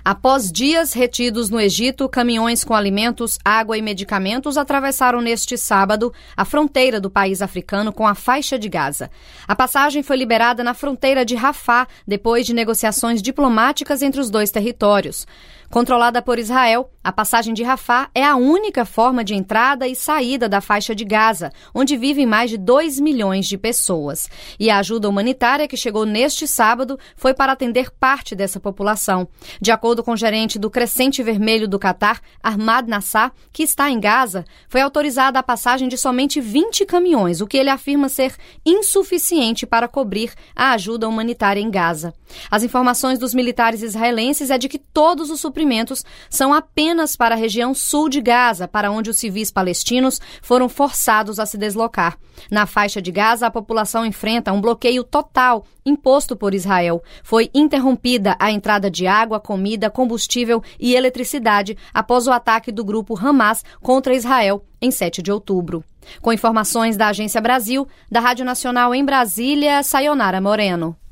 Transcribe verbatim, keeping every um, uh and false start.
Após dias retidos no Egito, caminhões com alimentos, água e medicamentos atravessaram neste sábado a fronteira do país africano com a faixa de Gaza. A passagem foi liberada na fronteira de Rafah, depois de negociações diplomáticas entre os dois territórios. Controlada por Israel, a passagem de Rafah é a única forma de entrada e saída da faixa de Gaza, onde vivem mais de dois milhões de pessoas. E a ajuda humanitária que chegou neste sábado foi para atender parte dessa população. De acordo com o gerente do Crescente Vermelho do Catar, Ahmad Nassar, que está em Gaza, foi autorizada a passagem de somente vinte caminhões, o que ele afirma ser insuficiente para cobrir a ajuda humanitária em Gaza. As informações dos militares israelenses é de que todos os suprimentos são apenas para a região sul de Gaza, para onde os civis palestinos foram forçados a se deslocar. Na faixa de Gaza, a população enfrenta um bloqueio total imposto por Israel. Foi interrompida a entrada de água, comida, combustível e eletricidade após o ataque do grupo Hamas contra Israel em sete de outubro. Com informações da Agência Brasil, da Rádio Nacional em Brasília, Sayonara Moreno.